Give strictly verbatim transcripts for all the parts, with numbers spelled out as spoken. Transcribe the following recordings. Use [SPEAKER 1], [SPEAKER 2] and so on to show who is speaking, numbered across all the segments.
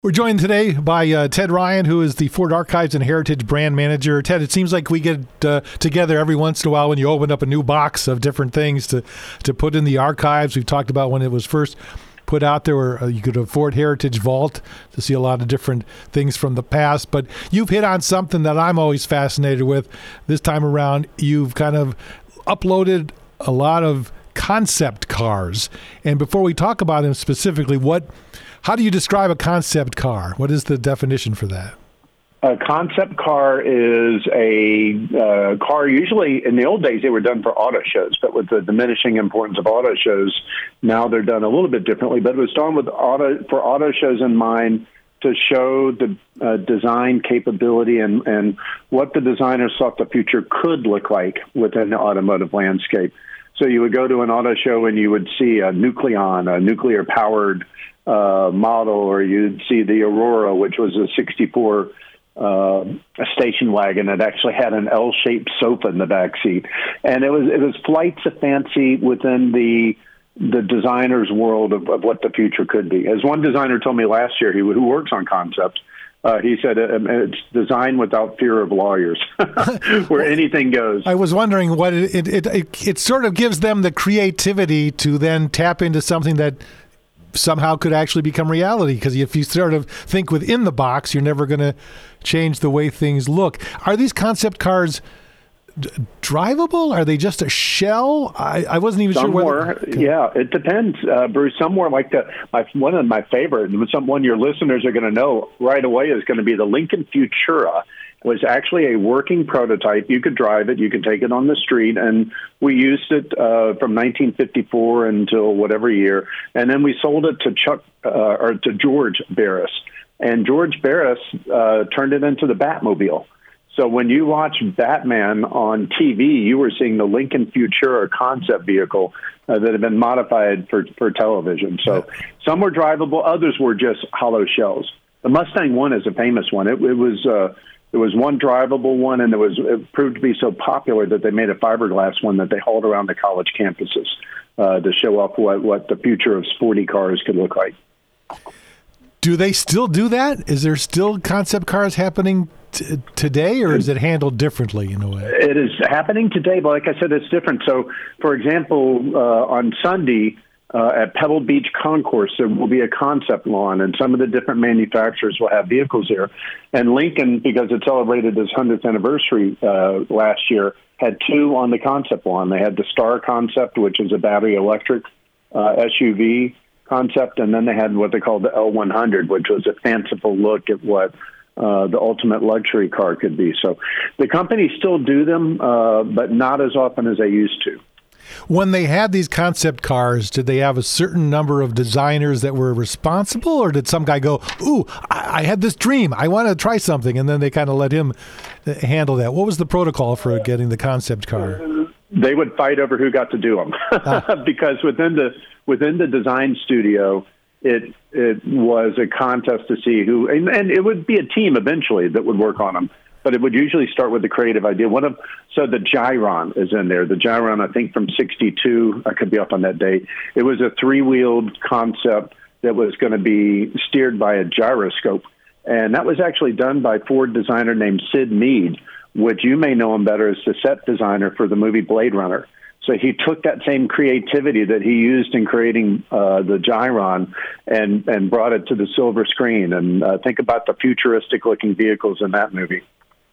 [SPEAKER 1] We're joined today by uh, Ted Ryan, who is the Ford Archives and Heritage Brand Manager. Ted, it seems like we get uh, together every once in a while when you open up a new box of different things to, to put in the archives. We've talked about when it was first put out there where uh, you could have Ford Heritage Vault to see a lot of different things from the past. But you've hit on something that I'm always fascinated with. This time around, you've kind of uploaded a lot of concept cars. And before we talk about them specifically, what... How do you describe a concept car? What is the definition for that?
[SPEAKER 2] A concept car is a uh, car, usually in the old days they were done for auto shows, but with the diminishing importance of auto shows, now they're done a little bit differently. But it was done with auto for auto shows in mind to show the uh, design capability and, and what the designers thought the future could look like within the automotive landscape. So you would go to an auto show and you would see a Nucleon, a nuclear-powered Uh, model, or you'd see the Aurora, which was a sixty-four uh, a station wagon that actually had an L-shaped sofa in the back seat, and it was it was flights of fancy within the the designer's world of, of what the future could be. As one designer told me last year, he who works on concepts, uh, he said uh, it's design without fear of lawyers, where anything goes.
[SPEAKER 1] I was wondering what it it, it it it sort of gives them the creativity to then tap into something that somehow could actually become reality, because if you sort of think within the box, you're never going to change the way things look. Are these concept cars d- drivable? Are they just a shell? I, I wasn't even
[SPEAKER 2] some
[SPEAKER 1] sure.
[SPEAKER 2] More,
[SPEAKER 1] whether...
[SPEAKER 2] yeah, it depends, uh, Bruce. Some more like the my, one of my favorite, and someone your listeners are going to know right away is going to be the Lincoln Futura. It was actually a working prototype. You could drive it. You could take it on the street. And we used it uh, from nineteen fifty-four until whatever year. And then we sold it to Chuck uh, or to George Barris. And George Barris uh, turned it into the Batmobile. So when you watch Batman on T V, you were seeing the Lincoln Futura concept vehicle uh, that had been modified for, for television. So some were drivable. Others were just hollow shells. The Mustang One is a famous one. It, it was... Uh, There was one drivable one, and it was it proved to be so popular that they made a fiberglass one that they hauled around the college campuses uh, to show off what, what the future of sporty cars could look like.
[SPEAKER 1] Do they still do that? Is there still concept cars happening t- today, or is it handled differently in a way?
[SPEAKER 2] It is happening today, but like I said, it's different. So, for example, uh, on Sunday, Uh, at Pebble Beach Concourse, there will be a concept lawn, and some of the different manufacturers will have vehicles there. And Lincoln, because it celebrated its hundredth anniversary uh, last year, had two on the concept lawn. They had the Star concept, which is a battery electric uh, S U V concept, and then they had what they called the L one hundred, which was a fanciful look at what uh, the ultimate luxury car could be. So the companies still do them, uh, but not as often as they used to.
[SPEAKER 1] When they had these concept cars, did they have a certain number of designers that were responsible, or did some guy go, ooh, I, I had this dream, I want to try something, and then they kind of let him handle that? What was the protocol for getting the concept car?
[SPEAKER 2] They would fight over who got to do them, ah. because within the within the design studio, it it was a contest to see who, and, and it would be a team eventually that would work on them. But it would usually start with the creative idea. One of so the Gyron is in there. The Gyron, I think, from sixty-two. I could be up on that date. It was a three-wheeled concept that was going to be steered by a gyroscope, and that was actually done by a Ford designer named Sid Mead, which you may know him better as the set designer for the movie Blade Runner. So he took that same creativity that he used in creating uh, the Gyron and and brought it to the silver screen. And uh, think about the futuristic-looking vehicles in that movie.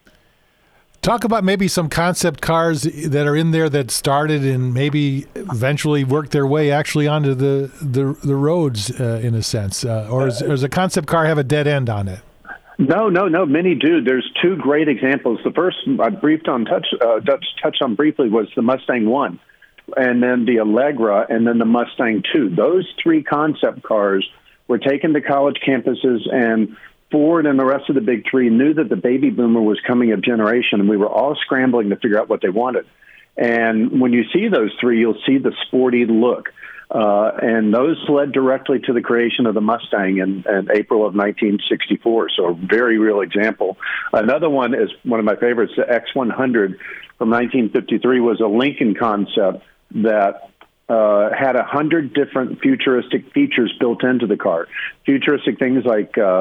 [SPEAKER 1] Talk about maybe some concept cars that are in there that started and maybe eventually worked their way actually onto the the, the roads uh, in a sense. Uh, or, is, or does a concept car have a dead end on it?
[SPEAKER 2] No, no, no. Many do. There's two great examples. The first I briefed on touch uh, touched on briefly was the Mustang One, and then the Allegra, and then the Mustang Two. Those three concept cars were taken to college campuses, and Ford and the rest of the big three knew that the baby boomer was coming of generation, and we were all scrambling to figure out what they wanted. And when you see those three, you'll see the sporty look. Uh, and those led directly to the creation of the Mustang in, in April of nineteen sixty-four. So a very real example. Another one is one of my favorites, the X one hundred from nineteen fifty-three was a Lincoln concept that uh, had a hundred different futuristic features built into the car. Futuristic things like uh,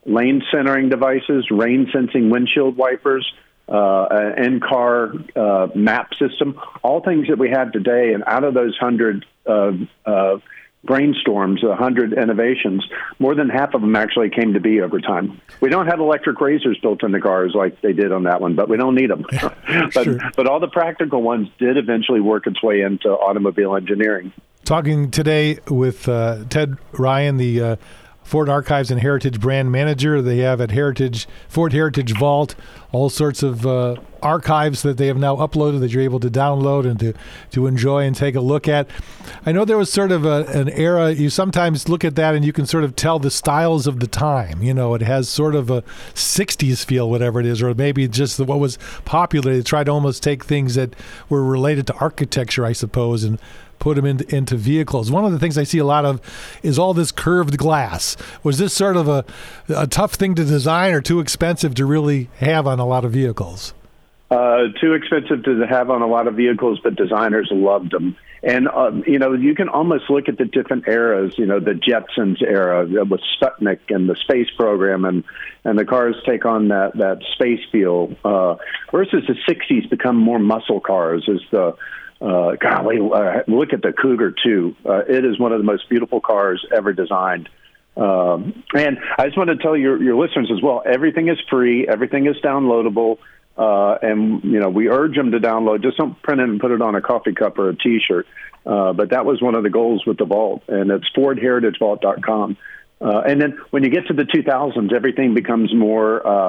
[SPEAKER 2] lane centering devices, rain sensing windshield wipers, uh, an in-car uh, map system, all things that we have today. And out of those hundred uh, uh, brainstorms, a hundred innovations, more than half of them actually came to be over time. We don't have electric razors built in the cars like they did on that one, but we don't need them. but,
[SPEAKER 1] Sure.
[SPEAKER 2] but all the practical ones did eventually work its way into automobile engineering.
[SPEAKER 1] Talking today with uh, Ted Ryan, the uh, Ford Archives and Heritage brand manager. They have at Heritage Ford Heritage Vault all sorts of uh, archives that they have now uploaded that you're able to download and to, to enjoy and take a look at. I know there was sort of a, an era, you sometimes look at that and you can sort of tell the styles of the time. You know, it has sort of a sixties feel, whatever it is, or maybe just what was popular. They tried to almost take things that were related to architecture, I suppose, and put them into, into vehicles. One of the things I see a lot of is all this curved glass. Was this sort of a, a tough thing to design or too expensive to really have on a lot of vehicles?
[SPEAKER 2] Uh, too expensive to have on a lot of vehicles, but designers loved them. And, uh, you know, you can almost look at the different eras, you know, the Jetsons era with Sputnik and the space program, and, and the cars take on that, that space feel, uh, versus the sixties become more muscle cars as the Uh, golly, uh, look at the Cougar two. Uh, it is one of the most beautiful cars ever designed. Um, and I just want to tell your, your listeners as well, everything is free, everything is downloadable, uh, and, you know, we urge them to download. Just don't print it and put it on a coffee cup or a T-shirt. Uh, but that was one of the goals with the Vault, and it's Ford Heritage Vault dot com. Uh, and then when you get to the two thousands, everything becomes more uh,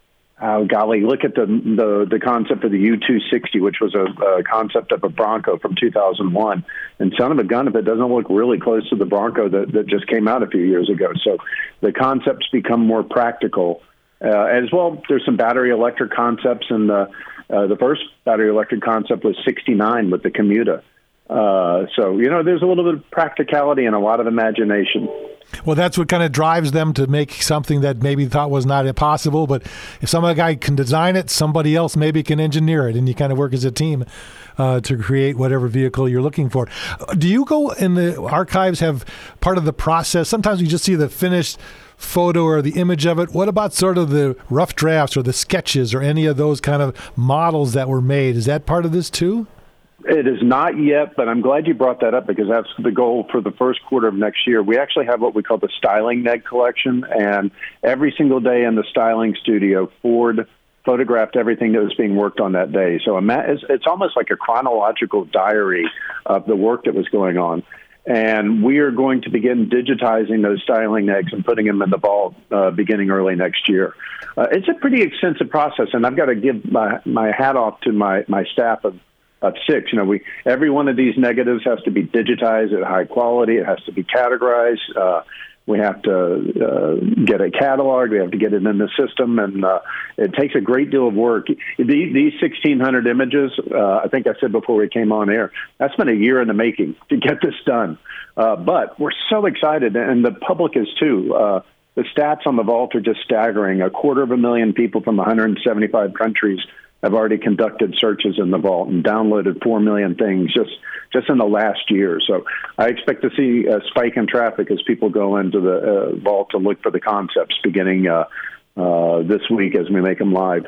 [SPEAKER 2] Oh, golly, look at the, the the concept of the U two sixty, which was a, a concept of a Bronco from two thousand one. And son of a gun, if it doesn't look really close to the Bronco that, that just came out a few years ago. So the concepts become more practical. Uh, as well, there's some battery electric concepts, and the, uh, the first battery electric concept was sixty-nine with the Commuta. Uh, so, you know, there's a little bit of practicality and a lot of imagination.
[SPEAKER 1] Well, that's what kind of drives them to make something that maybe thought was not possible. But if some other guy can design it, somebody else maybe can engineer it, and you kind of work as a team uh, to create whatever vehicle you're looking for. Do you go in the archives, have part of the process? Sometimes you just see the finished photo or the image of it. What about sort of the rough drafts or the sketches or any of those kind of models that were made? Is that part of this too?
[SPEAKER 2] It is not yet, but I'm glad you brought that up because that's the goal for the first quarter of next year. We actually have what we call the Styling Neg collection, and every single day in the styling studio, Ford photographed everything that was being worked on that day. So it's almost like a chronological diary of the work that was going on. And we are going to begin digitizing those styling negs and putting them in the vault uh, beginning early next year. Uh, it's a pretty extensive process, and I've got to give my, my hat off to my, my staff of of six. You know, we every one of these negatives has to be digitized at high quality. It has to be categorized. Uh, we have to uh, get a catalog. We have to get it in the system, and uh, it takes a great deal of work. The, these sixteen hundred images, uh, I think I said before we came on air, that's been a year in the making to get this done. Uh, but we're so excited, and the public is too. Uh, the stats on the Vault are just staggering. A quarter of a million people from one hundred seventy-five countries have already conducted searches in the Vault and downloaded four million things just, just in the last year. So I expect to see a spike in traffic as people go into the uh, Vault to look for the concepts beginning uh, uh, this week as we make them live.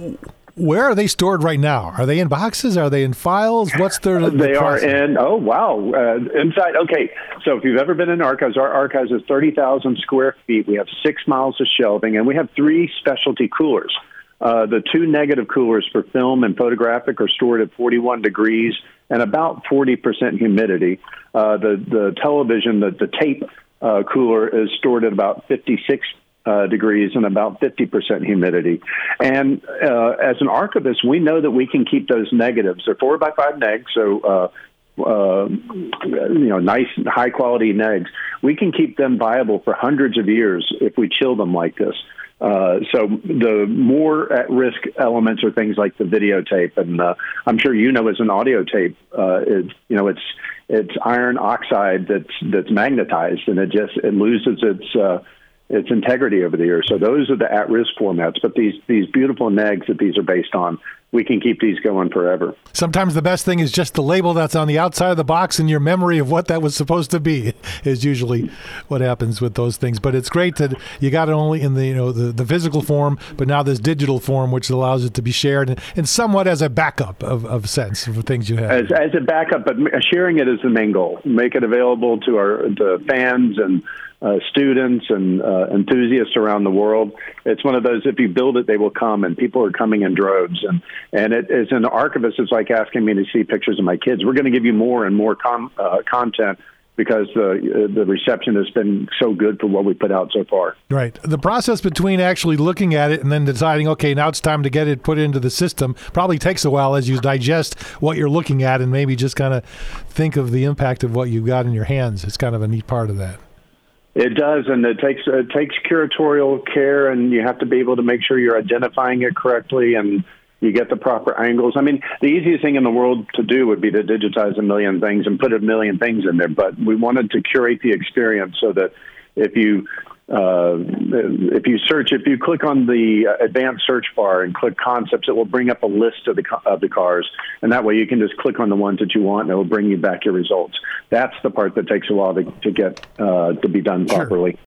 [SPEAKER 1] Where are they stored right now? Are they in boxes? Are they in files? What's their the
[SPEAKER 2] They
[SPEAKER 1] process?
[SPEAKER 2] are in, oh, wow, uh, inside. Okay, so if you've ever been in archives, our archives is thirty thousand square feet. We have six miles of shelving, and we have three specialty coolers. Uh, the two negative coolers for film and photographic are stored at forty-one degrees and about forty percent humidity. Uh, the, the television, the, the tape uh, cooler is stored at about fifty-six uh, degrees and about fifty percent humidity. And uh, as an archivist, we know that we can keep those negatives. They're four by five negs, so uh, Uh, you know, nice, high-quality negs. We can keep them viable for hundreds of years if we chill them like this. Uh, so the more at-risk elements are things like the videotape, and uh, I'm sure you know as an audio tape, uh, it, you know, it's it's iron oxide that's that's magnetized, and it just it loses its uh, its integrity over the years. So those are the at-risk formats. But these these beautiful negs that these are based on, we can keep these going forever.
[SPEAKER 1] Sometimes the best thing is just the label that's on the outside of the box, and your memory of what that was supposed to be is usually what happens with those things. But it's great that you got it only in the you know the, the physical form, but now this digital form, which allows it to be shared and, and somewhat as a backup of, of sense for things you have.
[SPEAKER 2] As, as a backup, but sharing it is the main goal. Make it available to our to fans and Uh, students and uh, enthusiasts around the world. It's one of those, if you build it, they will come, and people are coming in droves. And, and it, as an archivist, it's like asking me to see pictures of my kids. We're going to give you more and more com- uh, content because the uh, the reception has been so good for what we put out so far.
[SPEAKER 1] Right. The process between actually looking at it and then deciding, okay, now it's time to get it put into the system, probably takes a while as you digest what you're looking at and maybe just kind of think of the impact of what you've got in your hands. It's kind of a neat part of that.
[SPEAKER 2] It does, and it takes it takes curatorial care, and you have to be able to make sure you're identifying it correctly and you get the proper angles. I mean, the easiest thing in the world to do would be to digitize a million things and put a million things in there, but we wanted to curate the experience so that if you uh, if you search, if you click on the advanced search bar and click concepts, it will bring up a list of the of the cars, and that way you can just click on the ones that you want, and it will bring you back your results. That's the part that takes a while to, to get uh, to be done properly.
[SPEAKER 1] Sure.